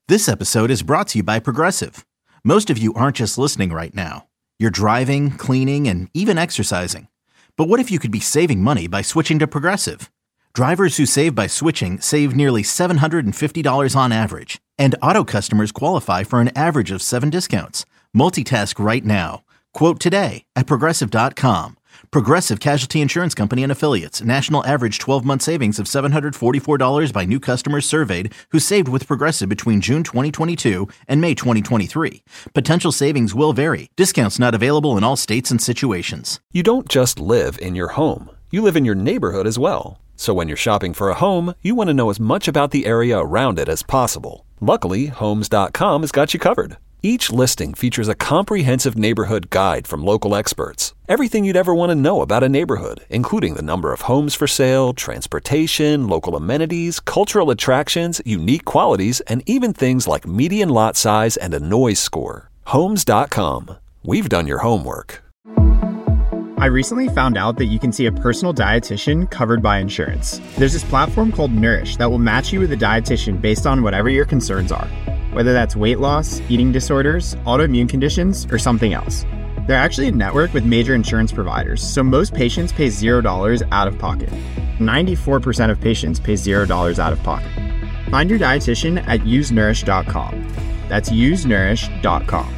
This episode is brought to you by Progressive. Most of you aren't just listening right now. You're driving, cleaning, and even exercising. But what if you could be saving money by switching to Progressive? Drivers who save by switching save nearly $750 on average. And auto customers qualify for an average of 7 discounts. Multitask right now. Quote today at Progressive.com. Progressive Casualty Insurance Company and Affiliates. National average 12-month savings of $744 by new customers surveyed who saved with Progressive between June 2022 and May 2023. Potential savings will vary. Discounts not available in all states and situations. You don't just live in your home. You live in your neighborhood as well. So when you're shopping for a home, you want to know as much about the area around it as possible. Luckily, Homes.com has got you covered. Each listing features a comprehensive neighborhood guide from local experts. Everything you'd ever want to know about a neighborhood, including the number of homes for sale, transportation, local amenities, cultural attractions, unique qualities, and even things like median lot size and a noise score. Homes.com. We've done your homework. I recently found out that you can see a personal dietitian covered by insurance. There's this platform called Nourish that will match you with a dietitian based on whatever your concerns are. Whether that's weight loss, eating disorders, autoimmune conditions, or something else. They're actually a network with major insurance providers, so most patients pay $0 out of pocket. 94% of patients pay $0 out of pocket. Find your dietitian at usenourish.com. That's usenourish.com.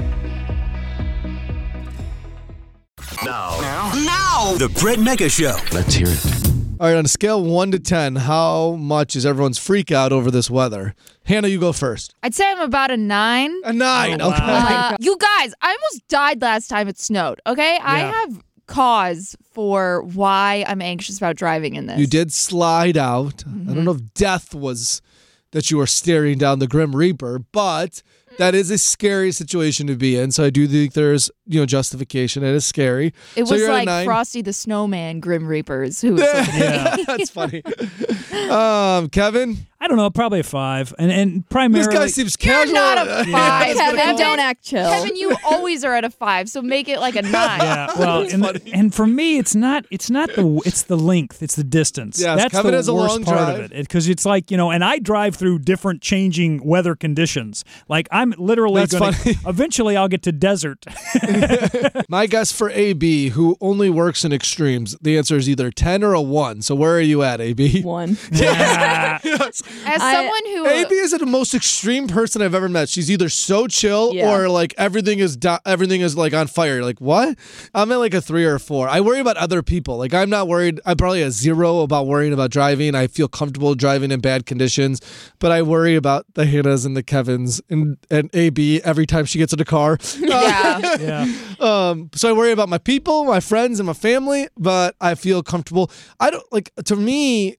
Now, the Brett Mega Show. Let's hear it. All right, on a scale of 1 to 10, how much is everyone's freak out over this weather? Hannah, you go first. I'd say I'm about a 9. A 9, Oh, okay. wow. You guys, I almost died last time it snowed, okay? Yeah. I have cause for why I'm anxious about driving in this. You did slide out. I don't know if death was that you were staring down the Grim Reaper, but that is a scary situation to be in. So I do think there's, justification. It is scary. It so was like Frosty the Snowman, Grim Reapers. Who was That's funny. Kevin? I don't know, probably a 5. And primarily... This guy seems casual. You're not a 5, Kevin. Don't act chill. Kevin, you always are at a 5, so make it like a 9. Yeah, well, and for me, it's the length, it's the distance. Yes, that's Kevin the has a worst long part drive. of it. Because it's like, and I drive through different changing weather conditions. Like, I'm literally going to... Eventually, I'll get to desert. My guess for AB, who only works in extremes, the answer is either 10 or a 1. So where are you at, AB? 1. Yeah. Yes. As someone who... AB is the most extreme person I've ever met. She's either so chill or like everything is like on fire. Like, what? I'm at like a 3 or a 4. I worry about other people. Like, I'm not worried. I'm probably a 0 about worrying about driving. I feel comfortable driving in bad conditions, but I worry about the Hannahs and the Kevins and AB every time she gets in the car. Yeah. So I worry about my people, my friends, and my family, but I feel comfortable. To me,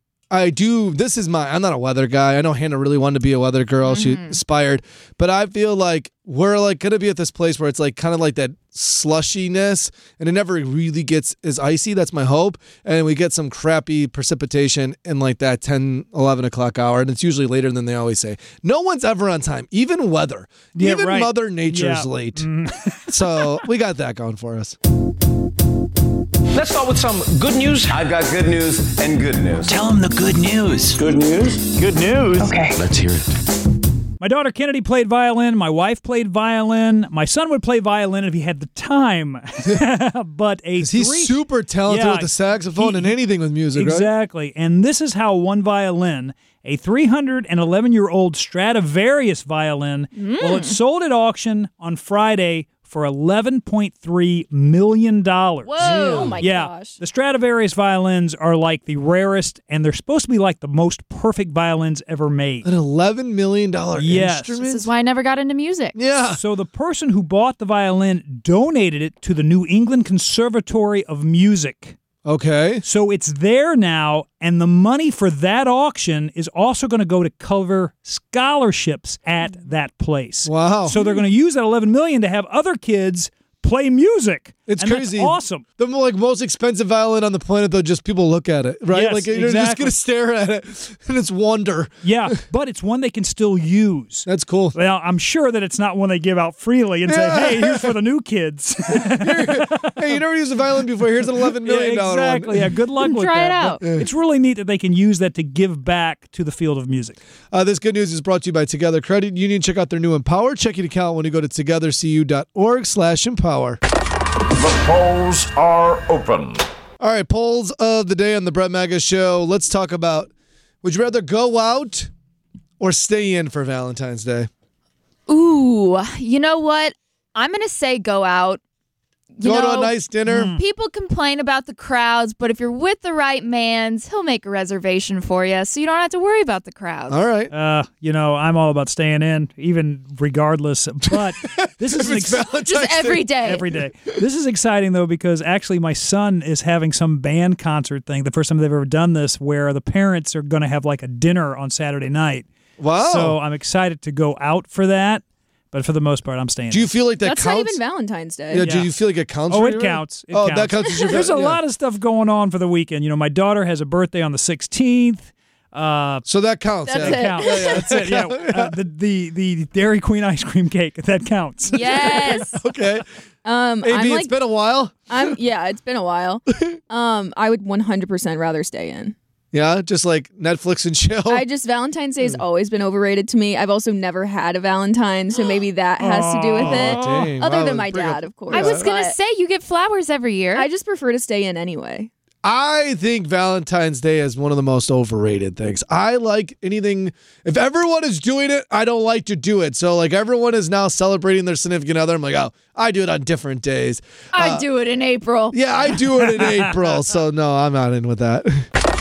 I'm not a weather guy. I know Hannah really wanted to be a weather girl. She aspired, but I feel like we're like going to be at this place where it's like kind of like that slushiness and it never really gets as icy. That's my hope. And we get some crappy precipitation in like that 10, 11 o'clock hour. And it's usually later than they always say. No one's ever on time, even weather. Yeah, even right. Mother Nature's late. So we got that going for us. Let's start with some good news. I've got good news and good news. Tell them the good news. Good news? Good news. Okay. Let's hear it. My daughter Kennedy played violin. My wife played violin. My son would play violin if he had the time. But he's super talented with the saxophone and anything with music, exactly. Right? And this is how one violin, a 311-year-old Stradivarius violin, well, it sold at auction on Friday for $11.3 million. Whoa! Oh my gosh. The Stradivarius violins are like the rarest, and they're supposed to be like the most perfect violins ever made. An $11 million Yes. instrument? This is why I never got into music. Yeah. So the person who bought the violin donated it to the New England Conservatory of Music. Okay. So it's there now, and the money for that auction is also going to go to cover scholarships at that place. Wow. So they're going to use that $11 million to have other kids play music. It's and crazy. That's awesome. The most expensive violin on the planet, though, just people look at it, right? Yes, like you're just going to stare at it, and it's wonder. Yeah, but it's one they can still use. That's cool. Well, I'm sure that it's not one they give out freely and say, hey, here's for the new kids. Hey, you never used a violin before. Here's an $11 million exactly. one. Yeah, good luck with Try that. it out. But it's really neat that they can use that to give back to the field of music. This good news is brought to you by Together Credit Union. Check out their new Empower checking account when you go to togethercu.org/empower. The polls are open. All right, polls of the day on the Brett Mega Show. Let's talk about, would you rather go out or stay in for Valentine's Day? Ooh, you know what? I'm going to say go out. Go to a nice dinner. People complain about the crowds, but if you're with the right mans, he'll make a reservation for you, so you don't have to worry about the crowds. All right. I'm all about staying in, even regardless. But this is just every day. Every day. This is exciting, though, because actually my son is having some band concert thing, the first time they've ever done this, where the parents are going to have like a dinner on Saturday night. Wow. So I'm excited to go out for that. But for the most part, I'm staying. Do you feel like that That's counts? not even Valentine's Day. Yeah, do you feel like it counts? Oh, for it you? counts. It That counts. counts as your There's a lot of stuff going on for the weekend. You know, my daughter has a birthday on the 16th. So that counts. That's That it. counts. That's it. Yeah, the Dairy Queen ice cream cake that counts. Yes. Okay. I'm AB, like, it's been a while. it's been a while. I would 100% rather stay in. Yeah, just like Netflix and chill. Valentine's Day has always been overrated to me. I've also never had a Valentine, so maybe that has to do with it. Dang. Other Wow, than my bring dad, up- of course. I was going to But say, you get flowers every year. I just prefer to stay in anyway. I think Valentine's Day is one of the most overrated things. I like anything. If everyone is doing it, I don't like to do it. So, like, everyone is now celebrating their significant other. I'm like, oh, I do it on different days. I do it in April. Yeah, I do it in April. So, no, I'm not in with that.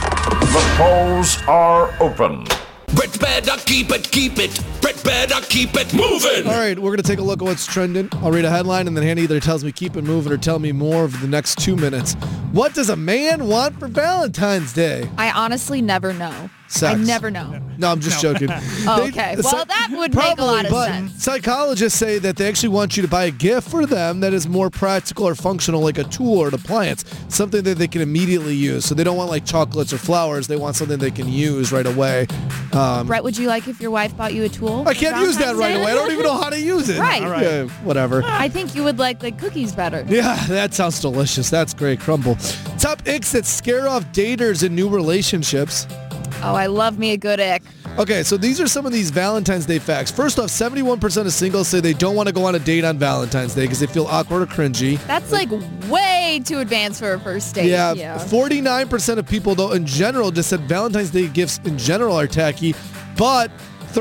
The polls are open. Brett better keep it. Brett better keep it moving. All right, we're going to take a look at what's trending. I'll read a headline, and then Hannah either tells me keep it moving or tell me more over the next 2 minutes. What does a man want for Valentine's Day? I honestly never know. Sex. I never know. No, I'm just joking. Oh, okay. Well, that would make a lot of but sense. Psychologists say that they actually want you to buy a gift for them that is more practical or functional, like a tool or an appliance, something that they can immediately use. So they don't want like chocolates or flowers. They want something they can use right away. Brett, would you like if your wife bought you a tool? I can't use that right away. I don't even know how to use it. Right. All right. Yeah, whatever. I think you would like cookies better. Yeah, that sounds delicious. That's great. Crumble. Top icks that scare off daters in new relationships. Oh, I love me a good ick. Okay, so these are some of these Valentine's Day facts. First off, 71% of singles say they don't want to go on a date on Valentine's Day because they feel awkward or cringy. That's like way too advanced for a first date. Yeah, 49% of people, though, in general, just said Valentine's Day gifts in general are tacky, but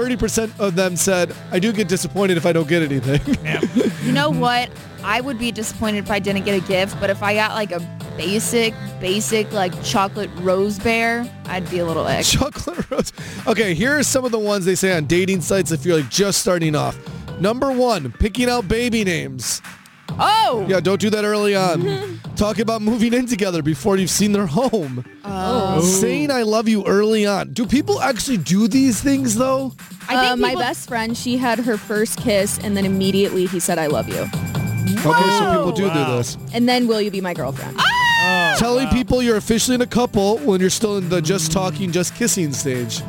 30% of them said, I do get disappointed if I don't get anything. You know what? I would be disappointed if I didn't get a gift, but if I got like a basic like chocolate rose bear, I'd be a little ick. Chocolate rose. Okay, here are some of the ones they say on dating sites if you're like just starting off. Number 1, picking out baby names. Oh! Yeah, don't do that early on. Talk about moving in together before you've seen their home. Oh. Saying I love you early on. Do people actually do these things, though? I think my best friend, she had her first kiss, and then immediately he said, I love you. Okay, so people do this. And then, will you be my girlfriend? Telling people you're officially in a couple when you're still in the just talking, just kissing stage.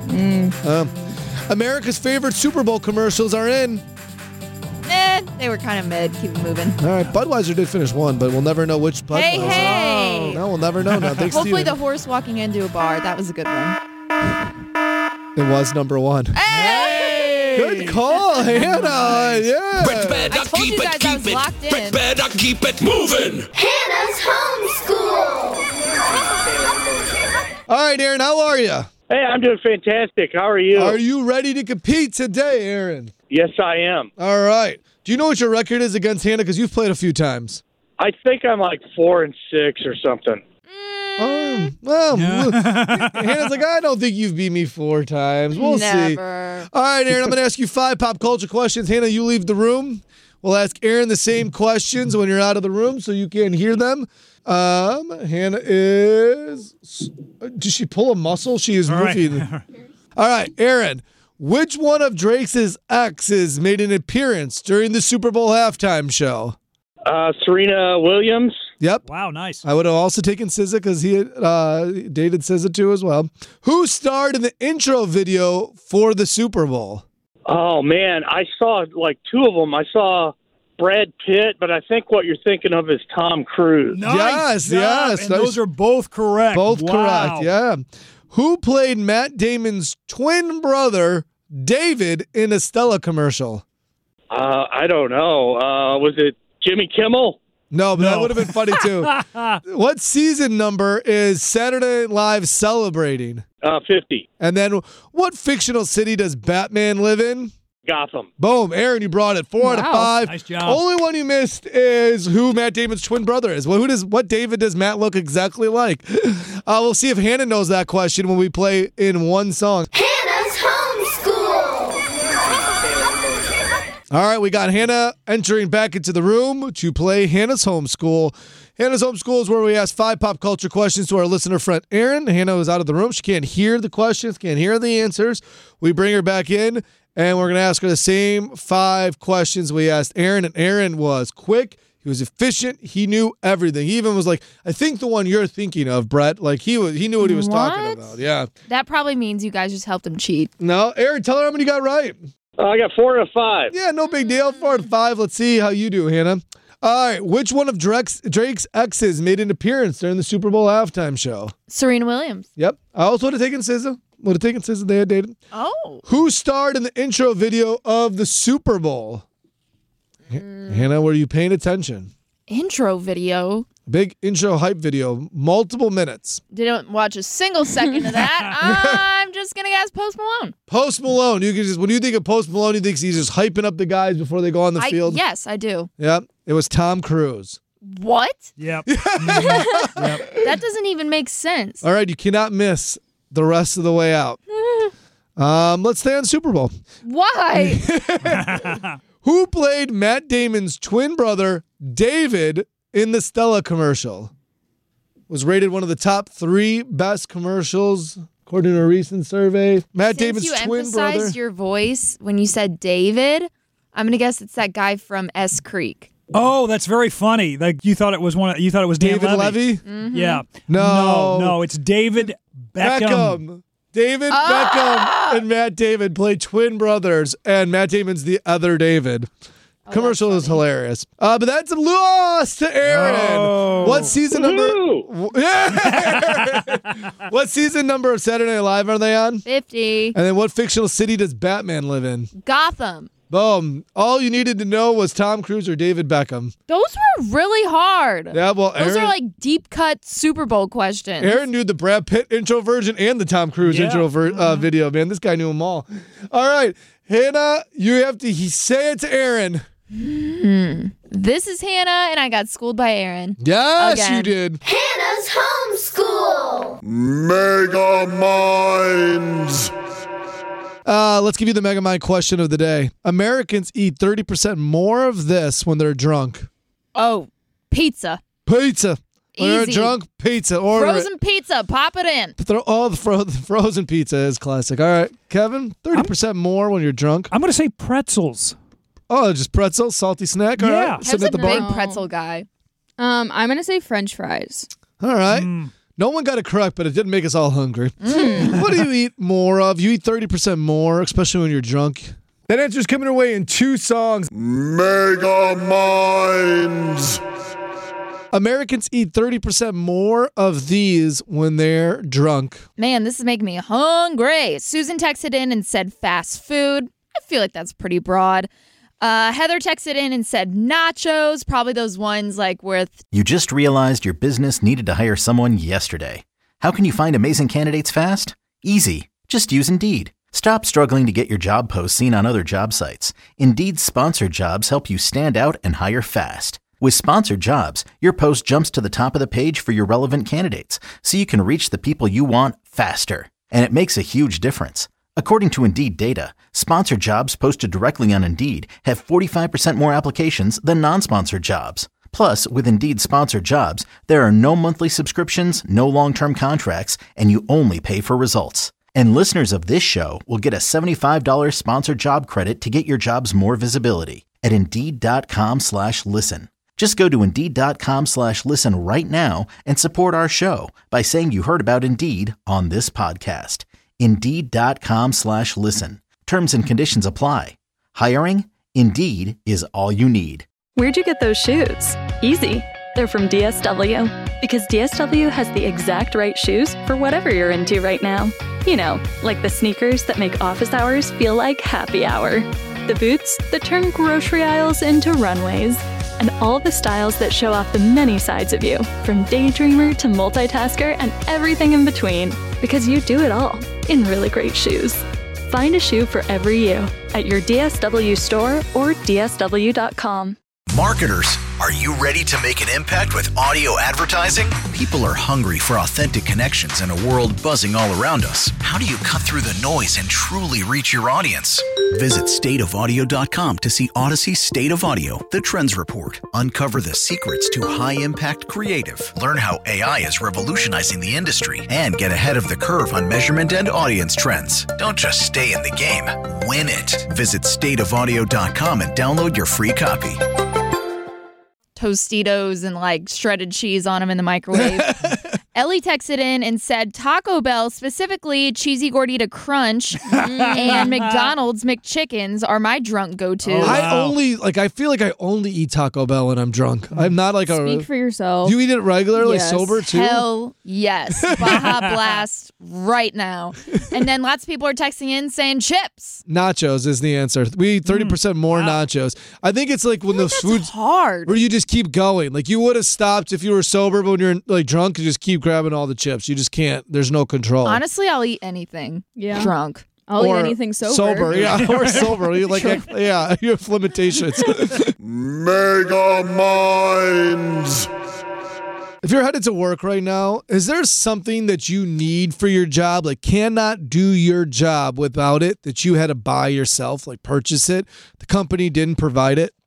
America's favorite Super Bowl commercials are in. They were kind of mid. Keep it moving. All right, Budweiser did finish one, but we'll never know which Budweiser. Hey! No, we'll never know now. Thanks, Hopefully Steven. the horse walking into a bar. That was a good one. It was number 1. Hey! Good call, Hannah. Yeah. Brett better I told keep you it, guys I keep was it. locked in. Brett better keep it moving. Hannah's homeschool. All right, Aaron, how are you? Hey, I'm doing fantastic. How are you? Are you ready to compete today, Aaron? Yes, I am. All right. Do you know what your record is against Hannah? Because you've played a few times. I think I'm like 4-6 or something. Hannah's like, I don't think you've beat me 4 times. We'll see. Never. All right, Aaron, I'm going to ask you 5 pop culture questions. Hannah, you leave the room. We'll ask Aaron the same questions when you're out of the room so you can hear them. Hannah is... Did she pull a muscle? She is moving. All right, Aaron. Which one of Drake's exes made an appearance during the Super Bowl halftime show? Serena Williams. Yep. Wow, nice. I would have also taken SZA because he had dated SZA too as well. Who starred in the intro video for the Super Bowl? Oh, man. I saw like two of them. I saw Brad Pitt, but I think what you're thinking of is Tom Cruise. Nice Yes. And those are both correct. Both Wow. correct, yeah. Who played Matt Damon's twin brother, David, in a Stella commercial? I don't know. Was it Jimmy Kimmel? No, but that would have been funny too. What season number is Saturday Night Live celebrating? 50. And then what fictional city does Batman live in? Gotham. Boom. Aaron, you brought it. 4 out of 5. Nice job. Only one you missed is who Matt Damon's twin brother is. Well, what David does Matt look exactly like? We'll see if Hannah knows that question when we play in one song. Hannah's homeschool. All right, we got Hannah entering back into the room to play Hannah's Homeschool. Hannah's Homeschool is where we ask 5 pop culture questions to our listener friend Erin. Hannah is out of the room. She can't hear the questions, can't hear the answers. We bring her back in, and we're going to ask her the same 5 questions we asked Aaron, and Aaron was quick. He was efficient. He knew everything. He even was like, I think the one you're thinking of, Brett. Like he knew what he was talking about. Yeah. That probably means you guys just helped him cheat. No, Aaron, tell her how many you got right. I got 4 out of 5. Yeah, no big deal. 4 out of 5. Let's see how you do, Hannah. All right, which one of Drake's exes made an appearance during the Super Bowl halftime show? Serena Williams. Yep. I also would have taken SZA. Would have taken SZA. They had dated. Oh. Who starred in the intro video of the Super Bowl? Hannah, were you paying attention? Intro video. Big intro hype video, multiple minutes. Didn't watch a single second of that. I'm just going to guess Post Malone. Post Malone. You can just when you think of Post Malone, you think he's just hyping up the guys before they go on the field. Yes, I do. Yep. It was Tom Cruise. What? Yep. That doesn't even make sense. All right, you cannot miss the rest of the way out. Let's stay on Super Bowl. Why? Who played Matt Damon's twin brother, David, in the Stella commercial? Was rated one of the top 3 best commercials, according to a recent survey. Matt Damon's twin brother. You emphasized your voice when you said David. I'm going to guess it's that guy from S Creek. Oh, that's very funny. Like you thought it was You thought it was Dan David Levy? Mm-hmm. Yeah. No, it's David Beckham. David Beckham and Matt David play twin brothers, and Matt Damon's the other David. Commercial is hilarious. But that's a loss to Aaron. Oh. What season number? Yeah. What season number of Saturday Night Live are they on? 50. And then what fictional city does Batman live in? Gotham. Boom. All you needed to know was Tom Cruise or David Beckham. Those were really hard. Yeah, well, Those Aaron, are like deep cut Super Bowl questions. Aaron knew the Brad Pitt intro version and the Tom Cruise intro video, man. This guy knew them all. All right. Hannah, you have to say it to Aaron. This is Hannah, and I got schooled by Aaron. Yes, Again. you did. Hannah's homeschool. Mega Minds. Let's give you the Mega Mind question of the day. Americans eat 30% more of this when they're drunk. Oh, pizza. Pizza. When they're Easy. drunk, pizza. Order Frozen it. pizza. Pop it in. The frozen pizza is classic. All right, Kevin, 30% more when you're drunk. I'm going to say pretzels. Oh, just pretzel, salty snack. All Yeah. right, sitting at Kevin's the a big bar. pretzel guy. I'm gonna say French fries. All right. No one got it correct, but it did make us all hungry. What do you eat more of? You eat 30% more, especially when you're drunk. That answer's coming away in 2 songs. Mega Minds. Americans eat 30% more of these when they're drunk. Man, this is making me hungry. Susan texted in and said fast food. I feel like that's pretty broad. Heather texted in and said nachos, probably those ones like with... You just realized your business needed to hire someone yesterday. How can you find amazing candidates fast? Easy. Just use Indeed. Stop struggling to get your job posts seen on other job sites. Indeed's sponsored jobs help you stand out and hire fast. With sponsored jobs, your post jumps to the top of the page for your relevant candidates, so you can reach the people you want faster. And it makes a huge difference. According to Indeed data, sponsored jobs posted directly on Indeed have 45% more applications than non-sponsored jobs. Plus, with Indeed sponsored jobs, there are no monthly subscriptions, no long-term contracts, and you only pay for results. And listeners of this show will get a $75 sponsored job credit to get your jobs more visibility at Indeed.com/listen. Just go to Indeed.com/listen right now and support our show by saying you heard about Indeed on this podcast. Indeed.com/listen. Terms and conditions apply. Hiring? Indeed is all you need. Where'd you get those shoes? Easy. They're from DSW. Because DSW has the exact right shoes for whatever you're into right now. You know, like the sneakers that make office hours feel like happy hour. The boots that turn grocery aisles into runways. And all the styles that show off the many sides of you, from daydreamer to multitasker and everything in between. Because you do it all in really great shoes. Find a shoe for every you at your DSW store or DSW.com. Marketers, are you ready to make an impact with audio advertising? People are hungry for authentic connections in a world buzzing all around us. How do you cut through the noise and truly reach your audience? Visit stateofaudio.com to see Odyssey State of Audio, the Trends Report. Uncover the secrets to high-impact creative. Learn how AI is revolutionizing the industry and get ahead of the curve on measurement and audience trends. Don't just stay in the game, win it. Visit stateofaudio.com and download your free copy. Tostitos and like shredded cheese on them in the microwave. Ellie texted in and said Taco Bell, specifically Cheesy Gordita Crunch and McDonald's McChickens are my drunk go-to. Oh, wow. I feel like I only eat Taco Bell when I'm drunk. I'm not like Speak for yourself. You eat it regularly, Yes. sober too? Hell yes. Baja Blast right now. And then lots of people are texting in saying chips. Nachos is the answer. We eat 30% more nachos. I think it's like when those foods hard. where you just keep going. Like you would have stopped if you were sober, but when you're like drunk, you just keep grabbing all the chips. You just can't. There's no control. Honestly, I'll eat anything drunk. I'll eat anything sober. Sober, yeah. Or sober. You like, yeah, you have limitations. Mega Minds. If you're headed to work right now, is there something that you need for your job, like cannot do your job without it, that you had to buy yourself, like purchase it? The company didn't provide it.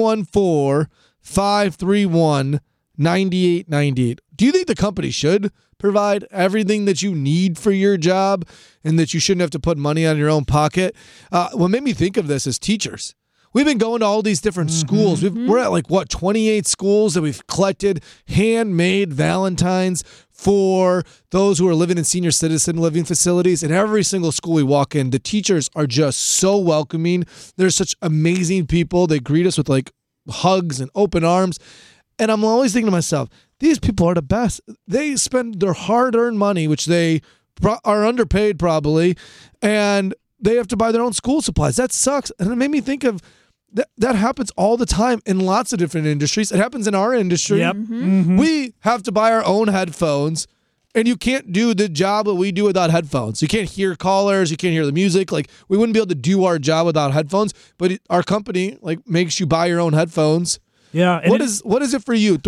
314-531-9898. Do you think the company should provide everything that you need for your job and that you shouldn't have to put money out of your own pocket? What made me think of this is teachers. We've been going to all these different schools. We're at 28 schools that we've collected handmade Valentines for those who are living in senior citizen living facilities. And every single school we walk in, the teachers are just so welcoming. They're such amazing people. They greet us with like hugs and open arms. And I'm always thinking to myself, these people are the best. They spend their hard-earned money, which they are underpaid probably, and they have to buy their own school supplies. That sucks. And it made me think of that happens all the time in lots of different industries. It happens in our industry. Yep. We have to buy our own headphones, and you can't do the job that we do without headphones. You can't hear callers. You can't hear the music. Like, we wouldn't be able to do our job without headphones, but our company makes you buy your own headphones. Yeah. What is it for you?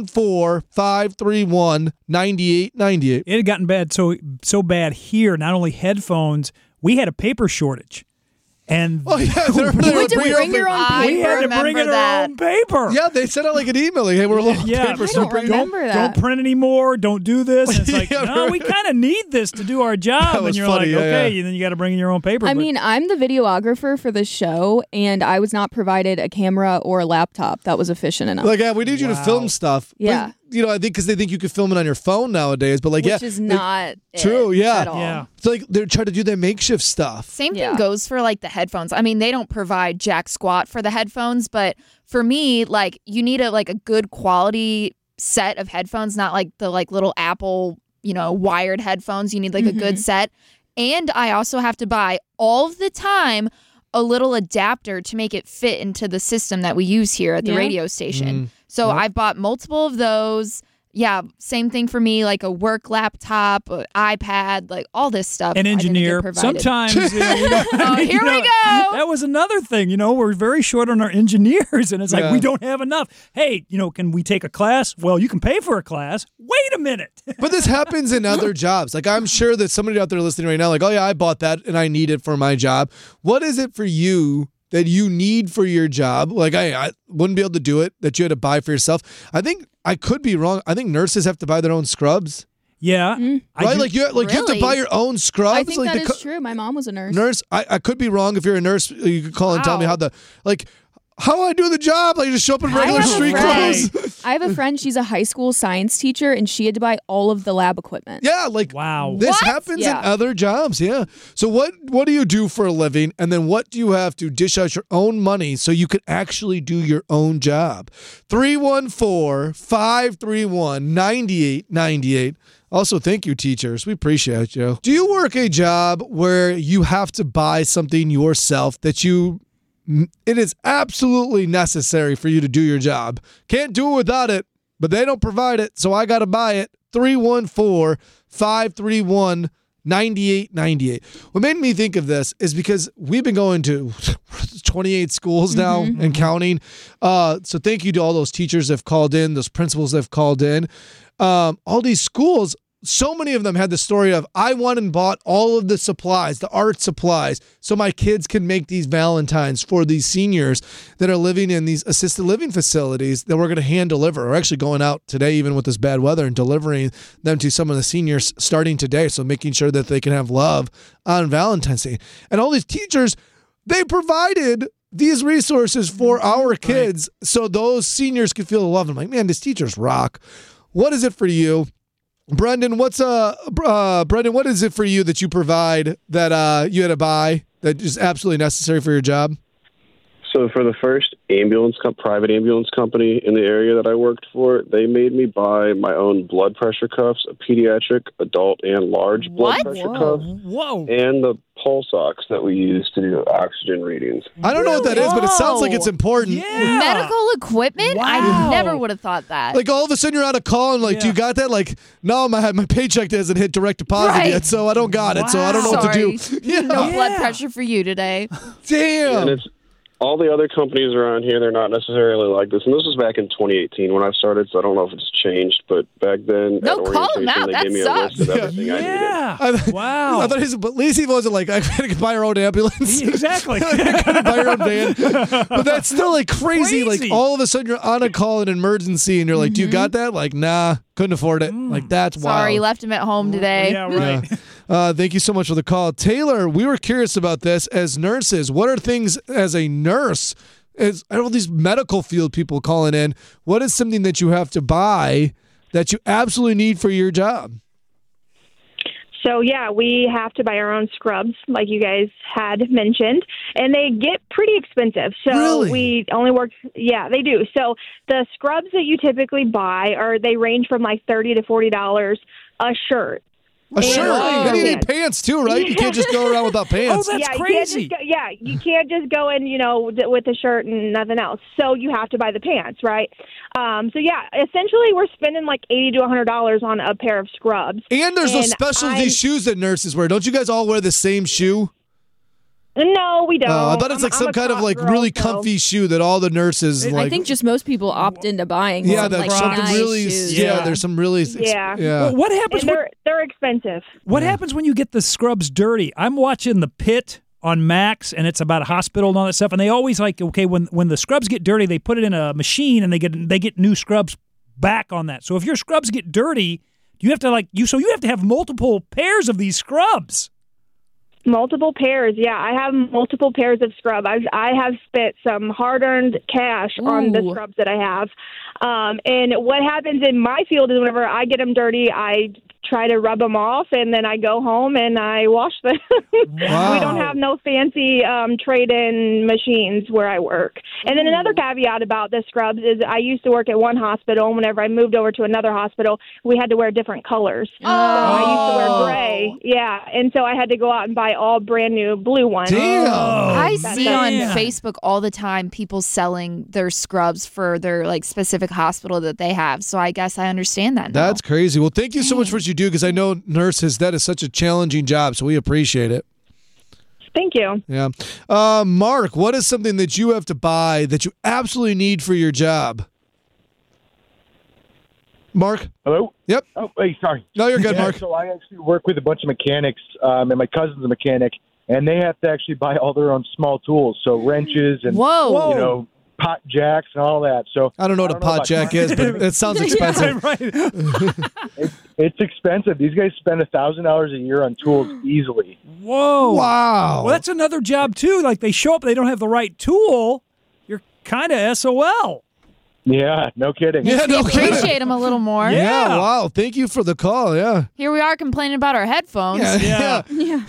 314-531-9898. It had gotten bad, so bad here. Not only headphones, we had a paper shortage. And oh, yeah, we had to bring your own paper. We had to bring in our own paper. Yeah, they sent out like an email. Like, hey, we're a little paper. I don't remember that. Don't print anymore. Don't do this. And it's like, no, we kind of need this to do our job. And you're funny, like, yeah, okay, yeah. and then you got to bring in your own paper. I mean, I'm the videographer for the show, and I was not provided a camera or a laptop that was efficient enough. Like, yeah, we need you to film stuff. Yeah. But, I think because they think you could film it on your phone nowadays. But Which is not true. Yeah. at all. Yeah. It's like they're trying to do their makeshift stuff. Same thing goes for like the headphones. I mean, they don't provide jack squat for the headphones, but for me, like you need a good quality set of headphones, not like the little Apple, wired headphones. You need a good set. And I also have to buy all of the time a little adapter to make it fit into the system that we use here at the radio station. So I've bought multiple of those. Yeah, same thing for me, like a work laptop, an iPad, like all this stuff. An engineer. Sometimes. We don't, oh, here we go. That was another thing. We're very short on our engineers, and it's like we don't have enough. Hey, can we take a class? Well, you can pay for a class. Wait a minute. But this happens in other jobs. Like, I'm sure that somebody out there listening right now, like, oh yeah, I bought that and I need it for my job. What is it for you that you need for your job? Like, I wouldn't be able to do it, that you had to buy for yourself. I think I could be wrong. I think nurses have to buy their own scrubs. Yeah. Right? Like you have to buy your own scrubs. I think like that is true. My mom was a nurse. I could be wrong. If you're a nurse, you could call and tell me how how do I do the job? Like just show up in regular street clothes. I have a friend, she's a high school science teacher, and she had to buy all of the lab equipment. Yeah, like wow. This happens in other jobs, yeah. So what do you do for a living? And then what do you have to dish out your own money so you can actually do your own job? 314-531-9898. Also, thank you, teachers. We appreciate you. Do you work a job where you have to buy something yourself that it is absolutely necessary for you to do your job? Can't do it without it, but they don't provide it, so I got to buy it. 314-531-9898. What made me think of this is because we've been going to 28 schools now and counting. So thank you to all those teachers that have called in, those principals that have called in. All these schools, so many of them had the story of, I went and bought all of the supplies, the art supplies, so my kids can make these Valentines for these seniors that are living in these assisted living facilities that we're going to hand deliver. We're actually going out today, even with this bad weather, and delivering them to some of the seniors starting today. So making sure that they can have love on Valentine's Day. And all these teachers, they provided these resources for our kids so those seniors could feel the love. I'm like, man, these teachers rock. What is it for you? Brendan, what is it for you that you provide that you had to buy that is absolutely necessary for your job? So for the first private ambulance company in the area that I worked for, they made me buy my own blood pressure cuffs, a pediatric, adult, and large blood pressure cuffs, and the pulse ox that we use to do oxygen readings. I don't know what that is, but it sounds like it's important. Yeah. Medical equipment? Wow. I never would have thought that. Like all of a sudden you're on a call and like, do you got that? Like, no, my paycheck hasn't hit direct deposit yet, so I don't got it. So I don't know what to do. No blood pressure for you today. Damn. And it's all the other companies around here, they're not necessarily like this. And this was back in 2018 when I started, so I don't know if it's changed. But back then, at orientation, they gave me a list of everything I needed. Wow. I thought at least he wasn't like, I gotta buy your own ambulance. Exactly. Gotta buy your own van. But that's still like crazy. Like all of a sudden you're on a call, an emergency, and you're like, do you got that? Like, nah, couldn't afford it. Like, that's wild. Sorry, left him at home today. Yeah, right. Thank you so much for the call. Taylor, we were curious about this as nurses. What are things as a nurse, as all these medical field people calling in, what is something that you have to buy that you absolutely need for your job? So, yeah, we have to buy our own scrubs, like you guys had mentioned, and they get pretty expensive. So we only work, they do. So the scrubs that you typically buy they range from like $30 to $40 a shirt. A shirt? And you need pants too, right? You can't just go around without pants. Oh, that's crazy. You can't just go in, with a shirt and nothing else. So you have to buy the pants, right? Essentially we're spending like $80 to $100 on a pair of scrubs. And there's those specialty shoes that nurses wear. Don't you guys all wear the same shoe? No, we don't. I thought it's like some kind of like really comfy shoe that all the nurses like. I think just most people opt into buying. Yeah, some, that's like, something nice really. shoes. Yeah, there's some really. Well, what happens? And they're expensive. What happens when you get the scrubs dirty? I'm watching The Pit on Max, and it's about a hospital and all that stuff. And they always when the scrubs get dirty, they put it in a machine and they get new scrubs back on that. So if your scrubs get dirty, you have to you have to have multiple pairs of these scrubs. Multiple pairs, yeah. I have multiple pairs of scrub. I have spent some hard-earned cash on the scrubs that I have. And what happens in my field is whenever I get them dirty, I try to rub them off, and then I go home and I wash them. Wow. We don't have no fancy trade-in machines where I work. And then another caveat about the scrubs is I used to work at one hospital, and whenever I moved over to another hospital, we had to wear different colors. So I used to wear gray, and so I had to go out and buy all brand new blue ones. Damn. I see on Facebook all the time people selling their scrubs for their specific hospital that they have. So I guess I understand that now. That's crazy. Well, thank you so much for what you do, because I know nurses, that is such a challenging job, so we appreciate it. Thank you. Yeah. Mark, what is something that you have to buy that you absolutely need for your job? Mark? Hello? Yep. Oh, hey, sorry. No, you're good, Mark. So I actually work with a bunch of mechanics, and my cousin's a mechanic, and they have to actually buy all their own small tools, so wrenches and, pot jacks and all that. So I don't know what a pot jack is, but it sounds expensive. It's expensive. These guys spend $1,000 a year on tools easily. Whoa. Wow. Well, that's another job, too. Like, they show up, they don't have the right tool. You're kind of SOL. Yeah, no kidding. Yeah, no kidding. Appreciate him a little more. Yeah, wow. Thank you for the call. Yeah. Here we are complaining about our headphones. Yeah.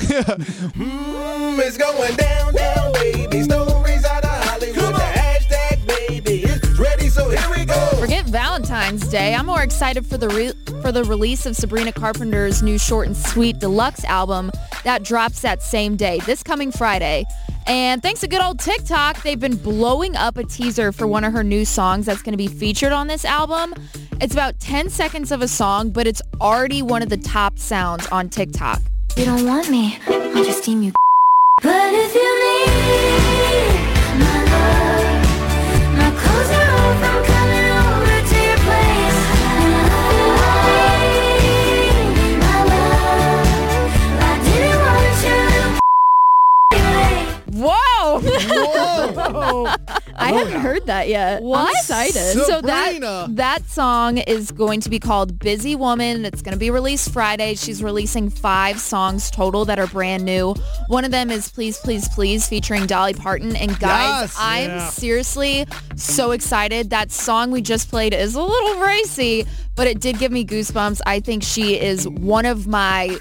It's going down, down, baby. Stories out of Hollywood. The hashtag, baby, is ready, so here we go. Forget Valentine's Day. I'm more excited for the release of Sabrina Carpenter's new Short and Sweet deluxe album that drops that same day, this coming Friday. And thanks to good old TikTok, they've been blowing up a teaser for one of her new songs that's going to be featured on this album. It's about 10 seconds of a song, but it's already one of the top sounds on TikTok. You don't want me, I'll just steam you. But if you need my love, my clothes are off, I'm coming over to your place. My love, I didn't want you. Whoa! Whoa! I haven't heard that yet. What? I'm excited. So Sabrina. that song is going to be called Busy Woman. It's going to be released Friday. She's releasing 5 songs total that are brand new. One of them is Please, Please, Please featuring Dolly Parton. And guys, Yes. I'm seriously so excited. That song we just played is a little racy, but it did give me goosebumps. I think she is one of my...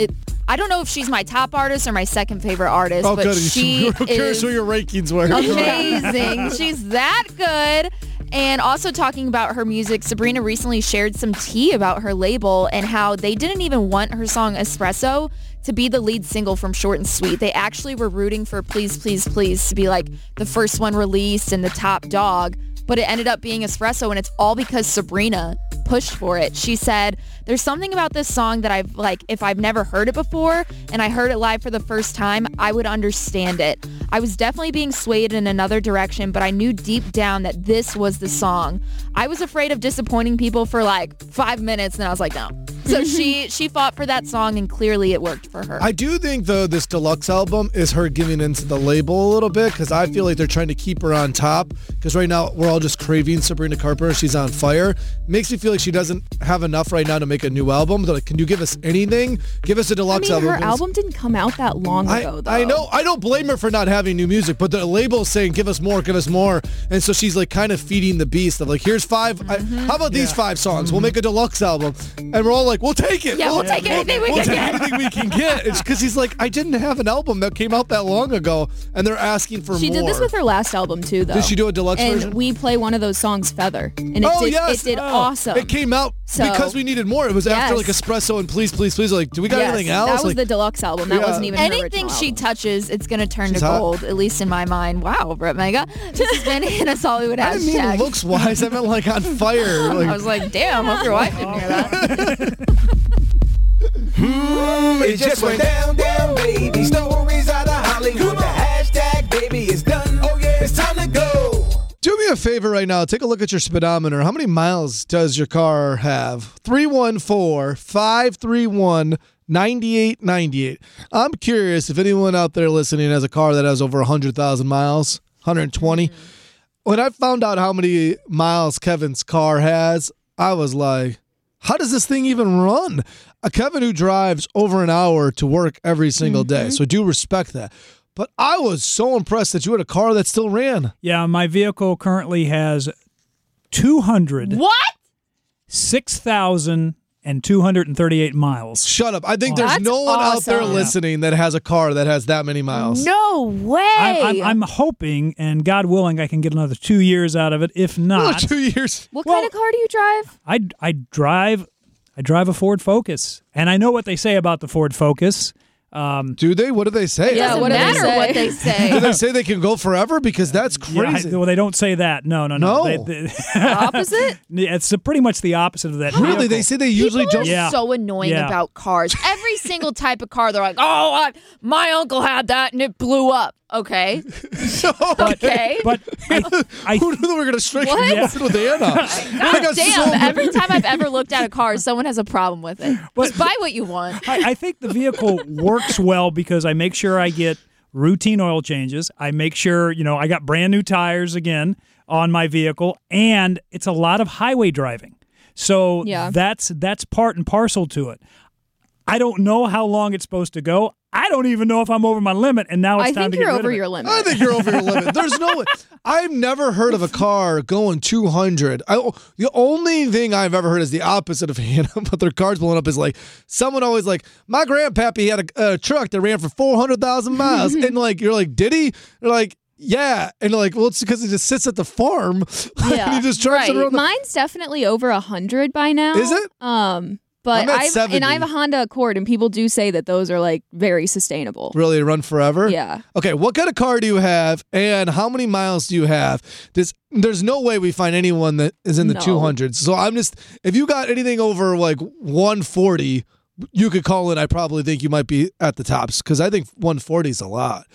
I don't know if she's my top artist or my second favorite artist, Oh, but good. she I'm curious is who your rankings were. amazing. She's that good. And also talking about her music, Sabrina recently shared some tea about her label and how they didn't even want her song Espresso to be the lead single from Short and Sweet. They actually were rooting for Please, Please, Please to be like the first one released and the top dog. But it ended up being Espresso, and it's all because Sabrina pushed for it. She said, there's something about this song that I've if I've never heard it before and I heard it live for the first time, I would understand it. I was definitely being swayed in another direction, but I knew deep down that this was the song. I was afraid of disappointing people for 5 minutes, and I was like, no. So she fought for that song, and clearly it worked for her. I do think, though, this deluxe album is her giving into the label a little bit, because I feel like they're trying to keep her on top, because right now we're all just craving Sabrina Carpenter. She's on fire. Makes me feel like she doesn't have enough right now to make a new album. They're like, can you give us anything? Give us a deluxe album. Her album didn't come out that long ago, though. I know. I don't blame her for not having new music, but the label's saying, give us more, give us more. And so she's kind of feeding the beast of here's 5. How about these 5 songs? We'll make a deluxe album. And we're all like, we'll take it. Yeah, we'll take anything we can get. It's because he's like, I didn't have an album that came out that long ago, and they're asking for more. She did this with her last album, too, though. Did she do a deluxe version? And we play one of those songs, Feather. And it did awesome. It came out because we needed more. It was after Espresso and Please, Please, Please. Do we got anything else? That was the deluxe album. That wasn't even her anything she touches, it's going to turn She's to hot. gold, at least in my mind. Wow, Brett Mega. This has been Hannah's Hollywood I didn't mean hashtag. looks-wise. I meant on fire. I was like, damn, hope your wife didn't hear that. It just went down, down, baby. Stories out of Hollywood. The hashtag, baby, is done. Oh, yeah, it's time to go. Do me a favor right now. Take a look at your speedometer. How many miles does your car have? 314-531-9898. I'm curious if anyone out there listening has a car that has over 100,000 miles, 120. When I found out how many miles Kevin's car has, I was like, how does this thing even run? A Kevin who drives over an hour to work every single day, so I do respect that. But I was so impressed that you had a car that still ran. Yeah, my vehicle currently has 6,238 miles. Shut up. I think there's no one out there listening that has a car that has that many miles. No way. I'm hoping, and God willing, I can get another 2 years out of it. If not, 2 years. What kind of car do you drive? I drive a Ford Focus, and I know what they say about the Ford Focus. Do they? What do they say? Yeah, what do they say? What they say. Do they say they can go forever? Because that's crazy. Well, they don't say that. No. The opposite? It's pretty much the opposite of that. Really? They say they usually People don't. are so annoying about cars. Every single type of car, they're like, oh, my uncle had that and it blew up. Okay. Okay. But who knew they were going to strike What? a with Anna? God damn, every time I've ever looked at a car, someone has a problem with it. Just buy what you want. I think the vehicle works well because I make sure I get routine oil changes. I make sure, I got brand new tires again on my vehicle, and it's a lot of highway driving. So that's part and parcel to it. I don't know how long it's supposed to go. I don't even know if I'm over my limit, and now it's time to get rid of it. I think you're over your limit. I think you're over your limit. There's no way. I've never heard of a car going 200. The only thing I've ever heard is the opposite of Hannah, but their cars blowing up is like, someone always like, my grandpappy had a truck that ran for 400,000 miles. And like, you're like, did he? They're like, yeah. And they're like, well, it's because he just sits at the farm. Yeah. And he just drives it around. Mine's definitely over 100 by now. Is it? But I'm at 70. I have a Honda Accord, and people do say that those are like very sustainable. Really, run forever? Yeah. Okay, what kind of car do you have, and how many miles do you have? There's no way we find anyone that is in the 200s. So I'm just, if you got anything over like 140, you could call in. I probably think you might be at the tops because I think 140 is a lot.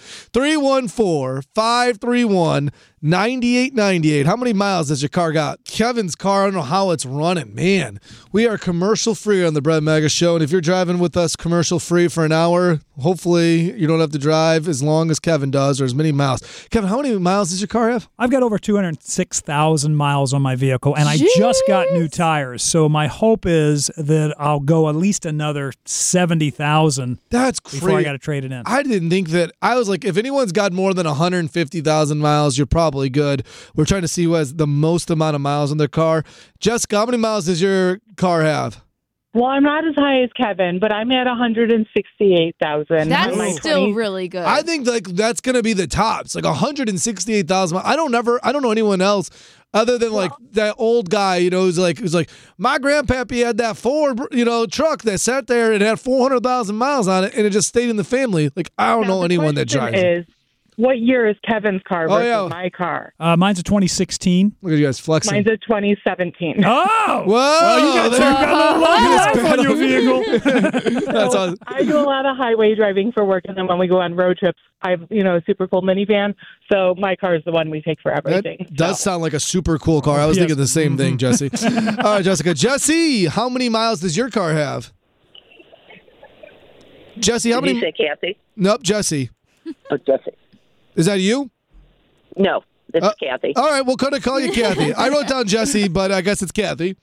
314-531-9898. How many miles has your car got? Kevin's car, I don't know how it's running. Man, we are commercial free on the Brett Mega Show. And if you're driving with us commercial free for an hour, hopefully you don't have to drive as long as Kevin does or as many miles. Kevin, how many miles does your car have? I've got over 206,000 miles on my vehicle, and I just got new tires. So my hope is that I'll go at least another 70,000. That's crazy. Before I got to trade it in. I didn't think that. I was like, if anyone's got more than 150,000 miles, you're probably good. We're trying to see who has the most amount of miles on their car. Jessica, how many miles does your car have? Well, I'm not as high as Kevin, but I'm at 168,000. That's still really good. I think like that's going to be the tops, like 168,000. I don't know anyone else other than like that old guy, who's like, my grandpappy had that Ford, truck that sat there and had 400,000 miles on it, and it just stayed in the family. Like, I don't know anyone that drives it. What year is Kevin's car versus my car? Mine's a 2016. Look at you guys flexing. Mine's a 2017. Oh! Whoa! Well, you got a long life on your vehicle. That's awesome. I do a lot of highway driving for work, and then when we go on road trips, I have, a super cool minivan, so my car is the one we take for everything. That does sound like a super cool car. I was thinking the same thing, Jesse. All right, Jessica. Jesse, how many miles does your car have? Jesse, how many? Did you say Kathy? Nope, Jesse. Oh, Jesse. Is that you? No, this is Kathy. All right, we'll kind of call you Kathy. I wrote down Jesse, but I guess it's Kathy.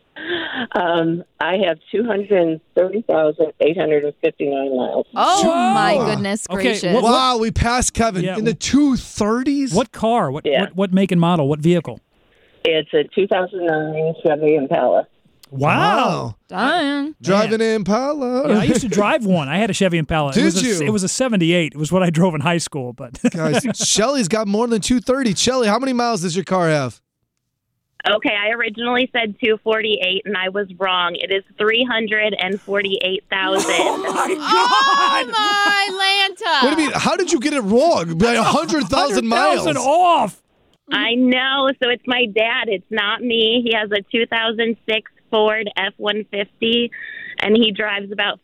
I have 230,859 miles. Oh, my goodness gracious. Okay, wow, we passed Kevin in the 230s? What car? What make and model? What vehicle? It's a 2009 Chevy Impala. Wow. Dang. Driving an Impala. Yeah, I used to drive one. I had a Chevy Impala. Did you? It was a 78. It was what I drove in high school. But guys, Shelly's got more than 230. Shelly, how many miles does your car have? Okay, I originally said 248, and I was wrong. It is 348,000. Oh, my God! Oh, my Lanta. What do you mean? How did you get it wrong? By 100,000 miles. 100,000 off. I know. So it's my dad. It's not me. He has a 2006 Ford F-150, and he drives about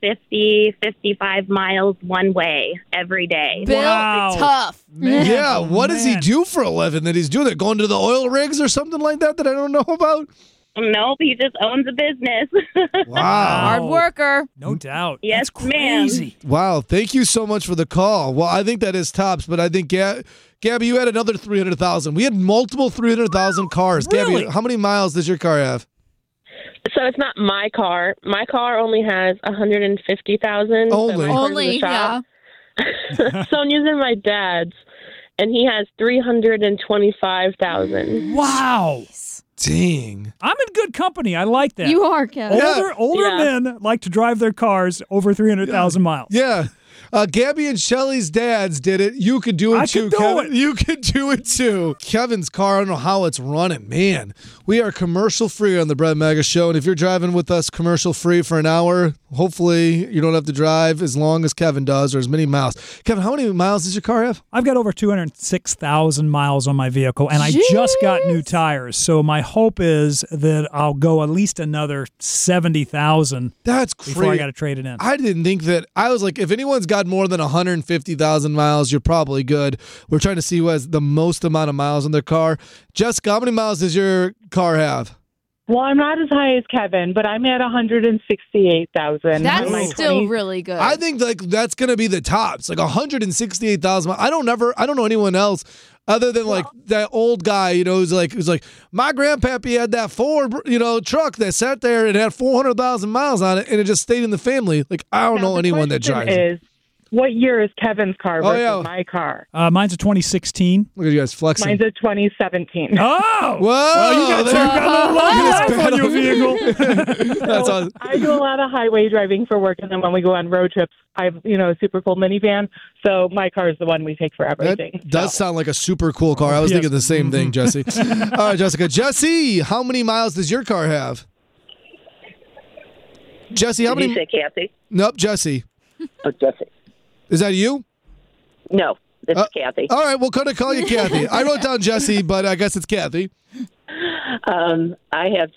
55 miles one way every day. Built tough. Man, yeah, what does he do for a living that he's doing that? Going to the oil rigs or something like that I don't know about? Nope, he just owns a business. Wow. Hard worker. No doubt. Yes, That's crazy. Wow, thank you so much for the call. Well, I think that is tops, but I think, Gabby, you had another 300,000. We had multiple 300,000 cars. Really? Gabby, how many miles does your car have? So it's not my car. My car only has 150,000. Only, yeah. So I'm using my dad's, and he has 325,000. Wow. Dang. I'm in good company. I like that. You are, Kevin. Older men like to drive their cars over 300,000 miles. Yeah. Gabby and Shelly's dads did it. You could do it too, Kevin. You could do it too. Kevin's car, I don't know how it's running. Man, we are commercial free on the Brett Mega Show. And if you're driving with us commercial free for an hour, hopefully you don't have to drive as long as Kevin does or as many miles. Kevin, how many miles does your car have? I've got over 206,000 miles on my vehicle, and I just got new tires. So my hope is that I'll go at least another 70,000. That's crazy. Before I got to trade it in. I didn't think that. I was like, if anyone's got more than 150,000 miles, you're probably good. We're trying to see who has the most amount of miles on their car. Jessica, how many miles does your car have? Well, I'm not as high as Kevin, but I'm at 168,000. That's still really good. I think like that's gonna be the tops, like 168,000. I don't know anyone else other than like that old guy, who's like my grandpappy had that Ford, truck that sat there and had 400,000 miles on it, and it just stayed in the family. Like I don't know anyone that drives it. What year is Kevin's car versus my car? Mine's a 2016. Look at you guys flexing. Mine's a 2017. Oh! Whoa! Well, you got a life on your vehicle. That's awesome. I do a lot of highway driving for work, and then when we go on road trips, I have, a super cool minivan. So my car is the one we take for everything. That does sound like a super cool car. I was thinking the same thing, Jesse. All right, Jessica. Jesse, how many miles does your car have? Jesse, how many? Did you say Kathy? Nope, Jesse. Oh, Jesse. Is that you? No, this is Kathy. All right, we'll kind of call you Kathy. I wrote down Jesse, but I guess it's Kathy. I have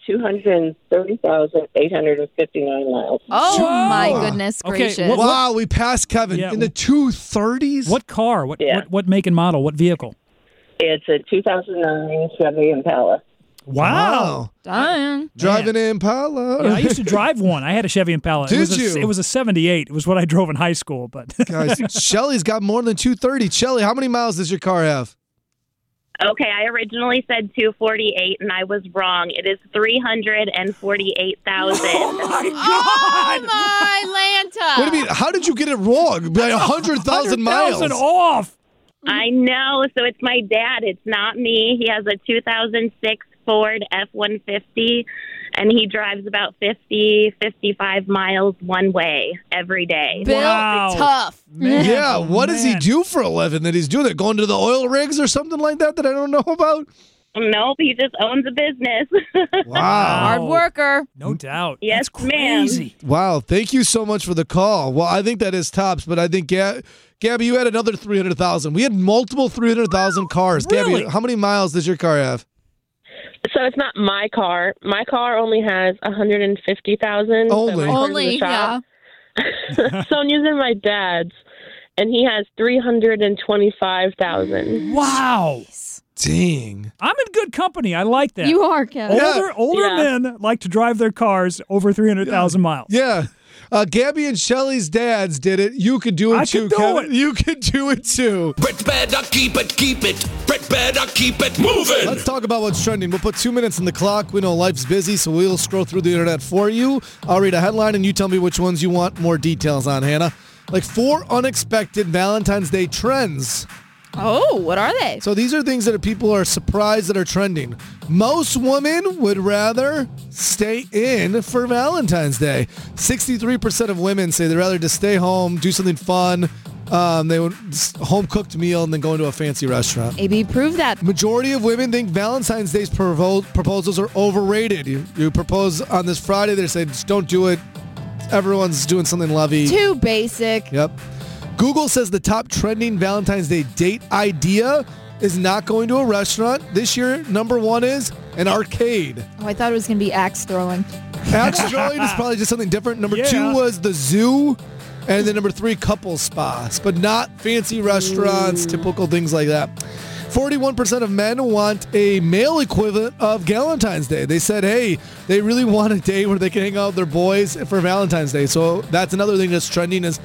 230,859 miles. Oh, my goodness gracious. Okay, wow, we passed Kevin in the 230s? What car? What make and model? What vehicle? It's a 2009 Chevy Impala. Wow. Dang. Driving an Impala. Yeah, I used to drive one. I had a Chevy Impala. Did you? It was a 78. It was what I drove in high school. But guys, Shelly's got more than 230. Shelly, how many miles does your car have? Okay, I originally said 248, and I was wrong. It is 348,000. Oh, my Lanta. What do you mean? How did you get it wrong? By 100,000 miles. 100,000 off. I know. So it's my dad. It's not me. He has a 2006 Ford F-150, and he drives about 55 miles one way every day. Built tough. Man. Yeah, what does he do for a living that he's doing that? Going to the oil rigs or something like that I don't know about? Nope, he just owns a business. Wow. Hard worker. No doubt. Yes, That's crazy. Wow, thank you so much for the call. Well, I think that is tops, but I think, Gabby, you had another 300,000. We had multiple 300,000 cars. Really? Gabby, how many miles does your car have? So it's not my car. My car only has 150,000. Only, yeah. So I'm using my dad's, and he has 325,000. Wow. Dang. I'm in good company. I like that. You are, Kevin. Older men like to drive their cars over 300,000 miles. Yeah. Gabby and Shelly's dads did it. You could do it too, Kevin. You could do it too. Brett better keep it. Brett better keep it moving. Let's talk about what's trending. We'll put 2 minutes on the clock. We know life's busy, so we'll scroll through the internet for you. I'll read a headline, and you tell me which ones you want more details on, Hannah. Like 4 unexpected Valentine's Day trends. Oh, what are they? So these are things that people are surprised that are trending. Most women would rather stay in for Valentine's Day. 63% of women say they'd rather just stay home, do something fun. They would home-cooked meal and then go into a fancy restaurant. AB, prove that. Majority of women think Valentine's Day's proposals are overrated. You propose on this Friday, they say, just don't do it. Everyone's doing something lovey. Too basic. Yep. Google says the top trending Valentine's Day date idea is not going to a restaurant. This year, number 1 is an arcade. Oh, I thought it was going to be axe throwing. Axe throwing is probably just something different. Number 2 was the zoo. And then number 3, couple spas. But not fancy restaurants, typical things like that. 41% of men want a male equivalent of Valentine's Day. They said, hey, they really want a day where they can hang out with their boys for Valentine's Day. So that's another thing that's trending is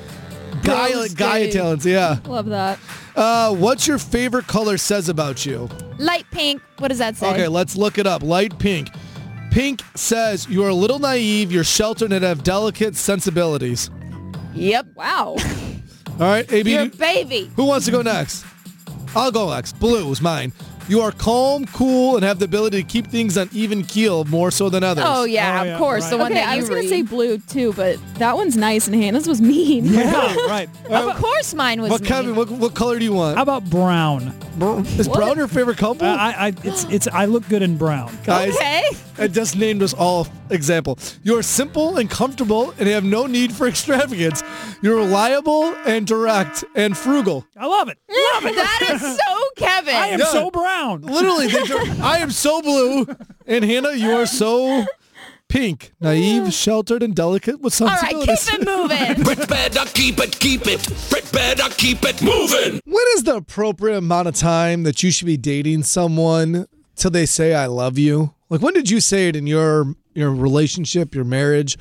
guy talents. Yeah. Love that. What's your favorite color says about you? Light pink. What does that say? Okay, let's look it up. Light pink. Pink says you are a little naive, you're sheltered, and have delicate sensibilities. Yep. Wow. All right, AB. You're a baby. Who wants to go next? I'll go next. Blue is mine. You are calm, cool, and have the ability to keep things on even keel more so than others. Oh, yeah, of course. Right. The one that you I was going to read. say blue, too, but that one's nice, and Hannah's was mean. Yeah, right. Of course mine was Kevin, what color do you want? How about brown? Is brown your favorite color? I look good in brown. Guys, Okay. I just named us all example. You are simple and comfortable and have no need for extravagance. You're reliable and direct and frugal. I love it. Love it. That is so Kevin. I am so brown. Literally, I am so blue. And Hannah, you are so pink, naive, sheltered, and delicate with All right, sensibilities. keep it moving. Brett better keep it. Brett better keep it moving. When is the appropriate amount of time that you should be dating someone till they say I love you? Like, when did you say it in your relationship, your marriage?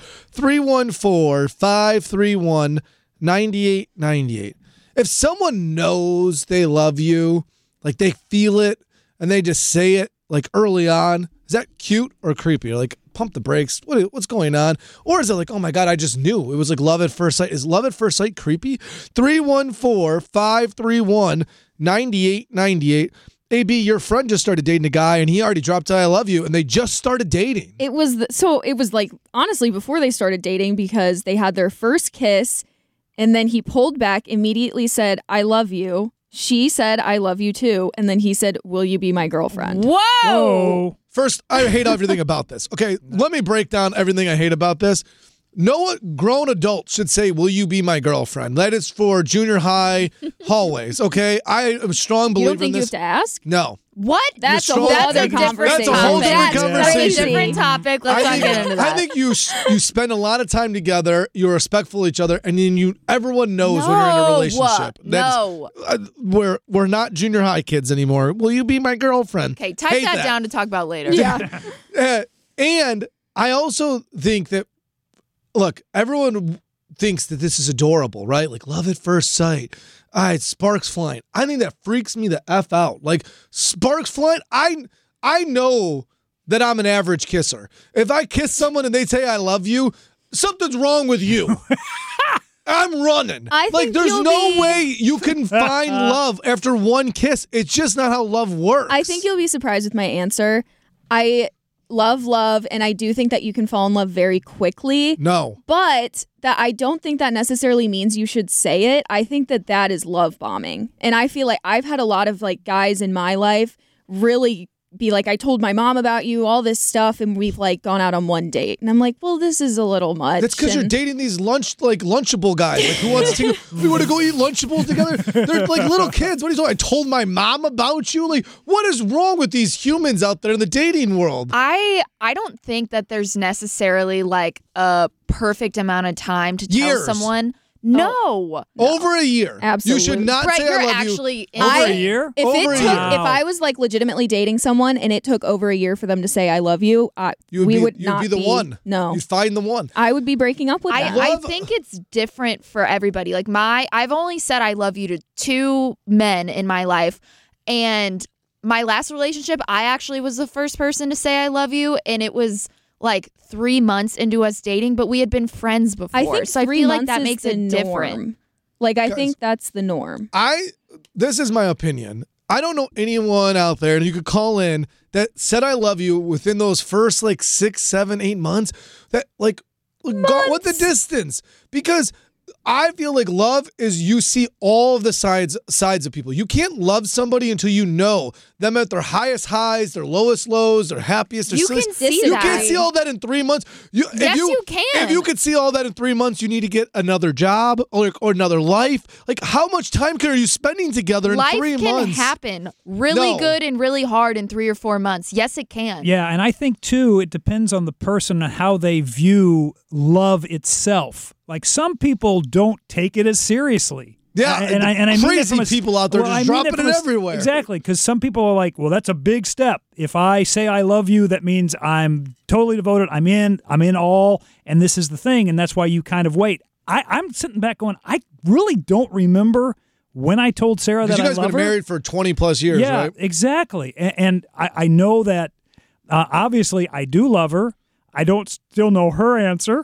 314-531-9898. If someone knows they love you, like they feel it, and they just say it like early on, is that cute or creepy? Or like, pump the brakes. What's going on? Or is it like, oh my God, I just knew. It was like love at first sight. Is love at first sight creepy? 314-531-9898. AB, your friend just started dating a guy and he already dropped I love you and they just started dating. It was like, honestly, before they started dating, because they had their first kiss and then he pulled back, immediately said, I love you. She said, I love you too. And then he said, will you be my girlfriend? Whoa! First, I hate everything about this. Okay, let me break down everything I hate about this. No grown adult should say, will you be my girlfriend? That is for junior high hallways, okay? I am a strong believer in this. You don't think you have to ask? No. What? That's a whole other conversation. That's a whole different conversation. That's a different topic. Let's not get into that. I think you spend a lot of time together, you're respectful of each other, and then everyone knows when you're in a relationship. No. We're not junior high kids anymore. Will you be my girlfriend? Okay, type that down to talk about later. Yeah. And I also think that, look, everyone thinks that this is adorable, right? Like love at first sight. Sparks flying. I think that freaks me the F out. Like sparks flying, I know that I'm an average kisser. If I kiss someone and they say I love you, something's wrong with you. I'm running. There's no way you can find love after one kiss. It's just not how love works. I think you'll be surprised with my answer. I love, and I do think that you can fall in love very quickly. No. But that I don't think that necessarily means you should say it. I think that is love bombing. And I feel like I've had a lot of like guys in my life really be like, I told my mom about you, all this stuff, and we've like gone out on one date. And I'm like, well, this is a little much. That's because you're dating these Lunchable guys. Like, who wants to? We want to go eat Lunchables together. They're like little kids. What are you talking? I told my mom about you. Like, what is wrong with these humans out there in the dating world? I don't think that there's necessarily like a perfect amount of time to tell someone. No. Over a year. Absolutely. You should not Brett, say you're I love actually you. Over a year? If I was like legitimately dating someone and it took over a year for them to say I love you, you'd be the one. No. You'd find the one. I would be breaking up with them. I think it's different for everybody. Like I've only said I love you to 2 men in my life, and my last relationship, I actually was the first person to say I love you, and it was like 3 months into us dating, but we had been friends before. I think so I feel like that makes it different. Like, I think that's the norm. This is my opinion. I don't know anyone out there, and you could call in, that said I love you within those first like 6, 7, 8 months. That like, what the distance? Because I feel like love is you see all of the sides of people. You can't love somebody until you know them at their highest highs, their lowest lows, their happiest, their silliest. You can't see all that in 3 months. Yes, you can. If you could see all that in 3 months, you need to get another job or another life. Like, how much time are you spending together in 3 months? Life can happen really good and really hard in 3 or 4 months. Yes, it can. Yeah, and I think, too, it depends on the person and how they view love itself. Like, some people don't take it as seriously. Yeah, and I mean crazy people out there just dropping it everywhere. Exactly, because some people are like, well, that's a big step. If I say I love you, that means I'm totally devoted. I'm in all, and this is the thing, and that's why you kind of wait. I'm sitting back going, I really don't remember when I told Sarah that I love her. You guys been married for 20 plus years, yeah, right? Exactly, and I know that obviously I do love her. I don't still know her answer,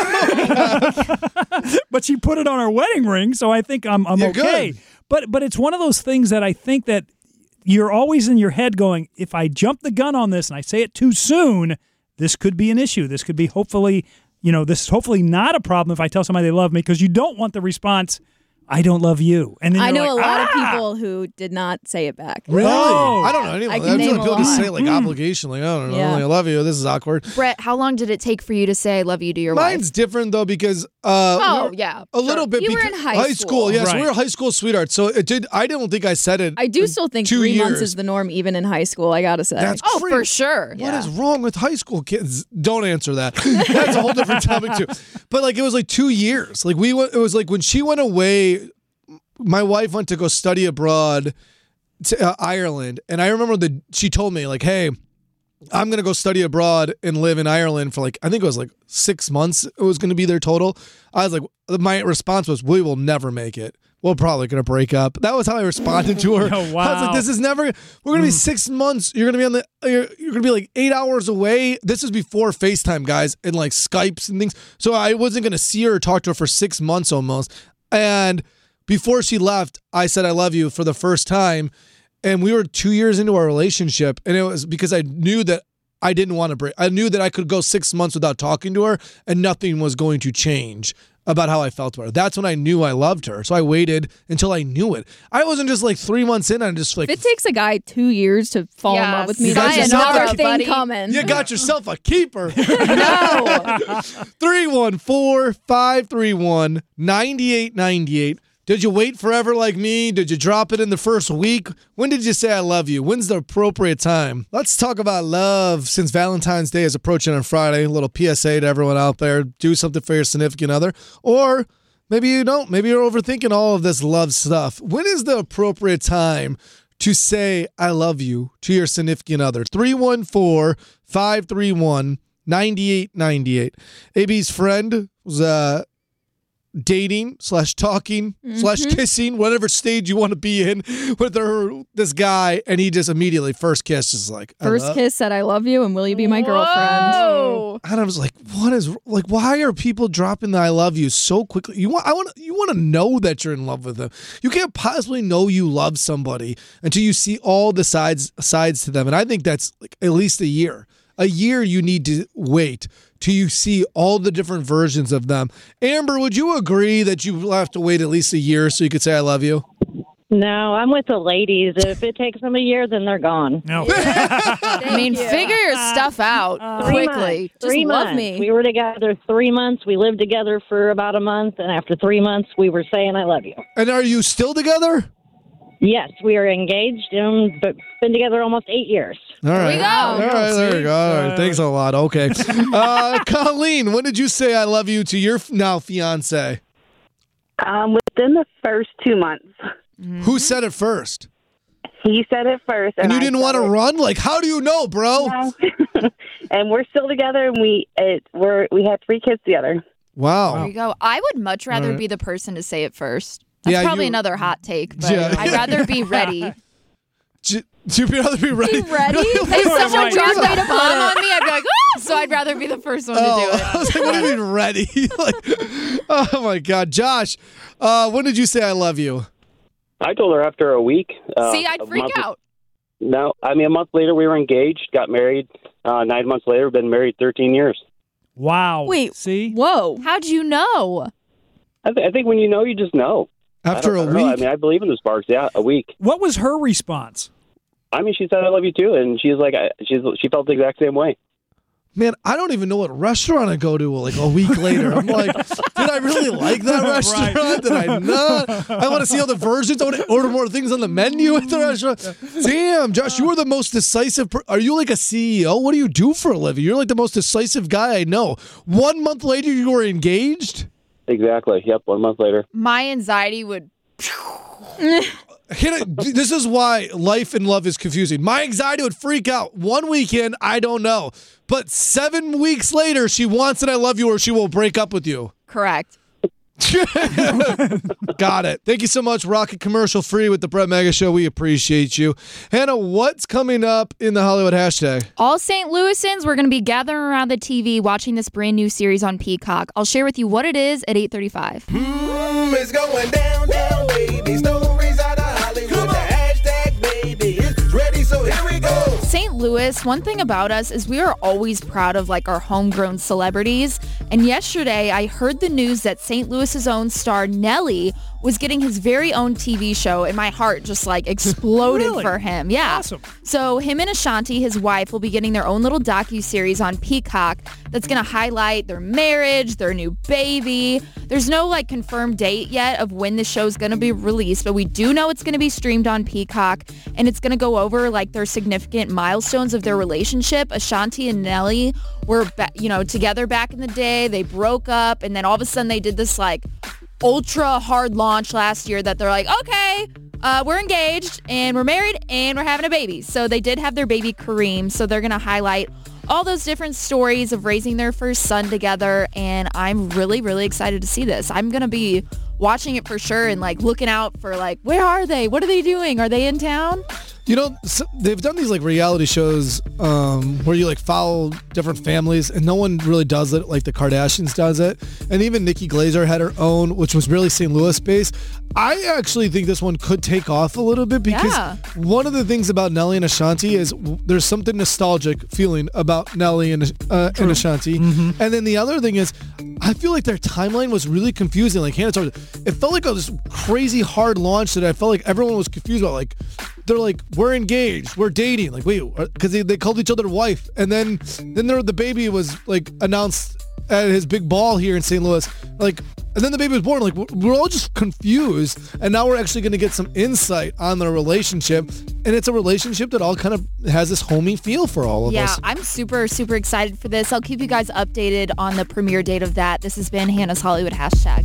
but she put it on her wedding ring, so I think I'm okay. Good. But it's one of those things that I think that you're always in your head going, if I jump the gun on this and I say it too soon, this could be an issue. This could be hopefully not a problem if I tell somebody they love me, because you don't want the response, I don't love you. And then I know like, a lot of people who did not say it back. Really? Oh. I don't know anyone. I I can name feel like people a just lot. say it like obligation. Like, I don't know. Yeah. Like, I love you. This is awkward. Brett, how long did it take for you to say I love you to your wife? Mine's different, though, because yeah, a little bit. You were in high school. Yes, Right. we were high school sweethearts. So I don't think I said it. I do still think 2 3 months years. is the norm, even in high school, I gotta say. That's Oh, crazy. for sure. What is wrong with high school kids? Don't answer that. That's a whole different topic too. But like, it was like 2 years. Like it was like when she went away, my wife went to go study abroad to Ireland, and I remember she told me like, "Hey, I'm going to go study abroad and live in Ireland for I think it was 6 months. It was going to be their total. I was like, my response was, we will never make it. We're probably going to break up. That was how I responded to her. Oh, wow. I was like, this is never, we're going to be 6 months. You're going to be you're going to be 8 hours away. This was before FaceTime, guys, and Skypes and things. So I wasn't going to see her or talk to her for 6 months almost. And before she left, I said, I love you for the first time. And we were 2 years into our relationship, and it was because I knew that I didn't want to break. I knew that I could go 6 months without talking to her, and nothing was going to change about how I felt about her. That's when I knew I loved her. So I waited until I knew it. I wasn't just 3 months in, and just If it takes a guy 2 years to fall in love with me, that's another thing coming. You got yourself a keeper. No. 314-531-9898. Did you wait forever like me? Did you drop it in the first week? When did you say I love you? When's the appropriate time? Let's talk about love since Valentine's Day is approaching on Friday. A little PSA to everyone out there. Do something for your significant other. Or maybe you don't. Maybe you're overthinking all of this love stuff. When is the appropriate time to say I love you to your significant other? 314-531-9898. AB's friend was dating / talking / kissing, whatever stage you want to be in with this guy, and he just immediately first kiss is kiss said I love you and will you be my girlfriend? And I was like, what is why are people dropping the I love you so quickly? You want to know that you're in love with them. You can't possibly know you love somebody until you see all the sides to them, and I think that's at least a year. A year you need to wait till you see all the different versions of them. Amber, would you agree that you have to wait at least a year so you could say I love you? No, I'm with the ladies. If it takes them a year, then they're gone. No. Figure your stuff out quickly. Just love me. We were together 3 months. We lived together for about a month. And after 3 months, we were saying I love you. And are you still together? Yes, we are engaged and been together almost 8 years. All right. There we go. All right, there you go. All right, thanks a lot. Okay. Colleen, when did you say I love you to your now fiance? Within the first 2 months. Who said it first? He said it first. And you didn't want to run? How do you know, bro? No. And we're still together, and we had 3 kids together. Wow. There you go. I would much rather be the person to say it first. That's probably another hot take, but I'd rather be ready. You'd rather be ready? Ready? If someone dropped a bomb on me, I'd be like, oh! So I'd rather be the first one to do it. I was like, what do you mean ready? Oh, my God. Josh, when did you say I love you? I told her after a week. See, I'd freak out. No, a month later we were engaged, got married. 9 months later, been married 13 years. Wow. Wait. See? Whoa. How'd you know? I think when you know, you just know. After a week? I mean, I believe in the sparks. Yeah, a week. What was her response? I mean, she said, I love you too. And she's like, she felt the exact same way. Man, I don't even know what restaurant I go to a week later. I'm like, did I really like that restaurant? Right. Did I not? I want to see all the versions. I want to order more things on the menu at the restaurant. Damn, Josh, you are the most decisive. Are you like a CEO? What do you do for a living? You're like the most decisive guy I know. 1 month later, you were engaged? Exactly. Yep, 1 month later. My anxiety would... This is why life and love is confusing. My anxiety would freak out. 1 weekend, I don't know. But 7 weeks later, she wants it, I love you, or she will break up with you. Correct. Got it. Thank you so much, Rocket Commercial Free with the Brett Mega Show. We appreciate you. Hannah, what's coming up in the Hollywood hashtag? All St. Louisans, we're going to be gathering around the TV watching this brand new series on Peacock. I'll share with you what it is at 8:35. It's going down, down, baby. Stories out of Hollywood. The hashtag, baby. It's ready, so here we go. St. Louis, one thing about us is we are always proud of our homegrown celebrities. And yesterday I heard the news that St. Louis's own star Nelly was getting his very own TV show, and my heart just exploded Really? for him. Yeah. Awesome. So him and Ashanti, his wife, will be getting their own little docuseries on Peacock that's going to highlight their marriage, their new baby. There's no confirmed date yet of when the show's going to be released, but we do know it's going to be streamed on Peacock, and it's going to go over their significant milestones of their relationship. Ashanti and Nelly were together back in the day. They broke up, and then all of a sudden they did this ultra hard launch last year that they're like, okay, we're engaged and we're married and we're having a baby. So they did have their baby Kareem. So they're going to highlight all those different stories of raising their first son together. And I'm really, really excited to see this. I'm going to be watching it for sure and like looking out for like, where are they? What are they doing? Are they in town? You know, they've done these like reality shows where you like follow different families, and no one really does it like the Kardashians does it. And even Nikki Glaser had her own, which was really St. Louis based. I actually think this one could take off a little bit because one of the things about Nelly and Ashanti is there's something nostalgic feeling about Nelly and Ashanti. And then the other thing is I feel like their timeline was really confusing. Like Hannah told me, it felt like this crazy hard launch that I felt like everyone was confused about. Like they're like, we're engaged, we're dating. Like, wait, because they called each other wife. And then the baby was like announced at his big ball here in St. Louis. Like, and then the baby was born. Like, we're all just confused. And now we're actually going to get some insight on their relationship. And it's a relationship that all kind of has this homey feel for all of us. Yeah, I'm super, super excited for this. I'll keep you guys updated on the premiere date of that. This has been Hannah's Hollywood hashtag.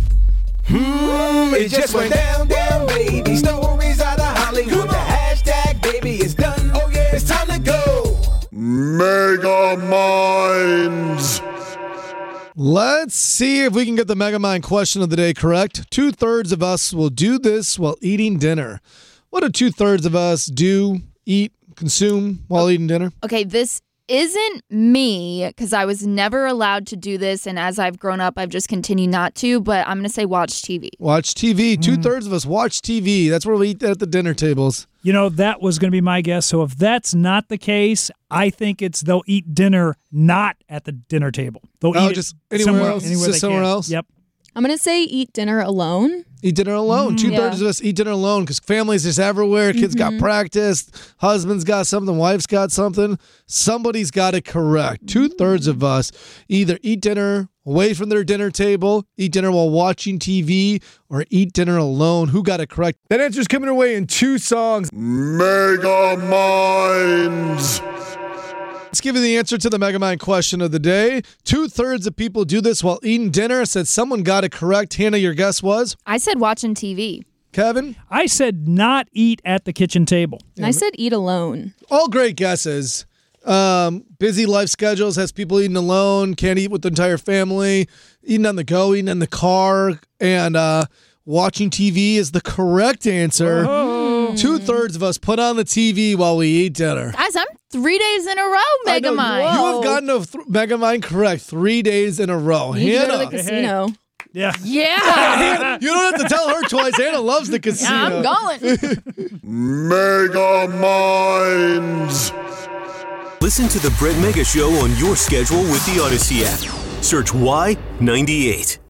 It just went down, baby. Stories out of Hollywood. The hashtag, baby, is done. Oh, yeah, it's time to go. Mega Minds. Let's see if we can get the Mega Mind question of the day correct. 2/3 of us will do this while eating dinner. What do 2/3 of us do, eat, consume while eating dinner? Okay, this isn't me because I was never allowed to do this, and as I've grown up, I've just continued not to, but I'm going to say watch TV. Watch TV. 2/3 of us watch TV. That's where we eat at the dinner tables. You know, that was going to be my guess. So if that's not the case, I think they'll eat dinner not at the dinner table. They'll eat just it anywhere else? Anywhere Just somewhere else? Yep. I'm going to say eat dinner alone. Eat dinner alone. 2/3 of us eat dinner alone because families just everywhere. Kids got practice. Husband's got something. Wife's got something. Somebody's got it correct. 2/3 of us either eat dinner away from their dinner table, eat dinner while watching TV, or eat dinner alone. Who got it correct? That answer's coming our way in 2 songs. Mega Minds. Let's give you the answer to the Mega Mind question of the day. 2/3 of people do this while eating dinner. Said someone got it correct. Hannah, your guess was? I said watching TV. Kevin? I said not eat at the kitchen table. And I said eat alone. All great guesses. Busy life schedules has people eating alone, can't eat with the entire family, eating on the go, eating in the car, and watching TV is the correct answer. Oh. 2/3 of us put on the TV while we eat dinner. Guys, I'm 3 days in a row, Mega Mind. You have gotten a Mega Mind correct 3 days in a row. You need to Hannah. go to the casino. Yeah. Yeah. You don't have to tell her twice. Hannah loves the casino. Yeah, I'm going. Mega Minds. Listen to the Brett Mega Show on your schedule with the Odyssey app. Search Y98.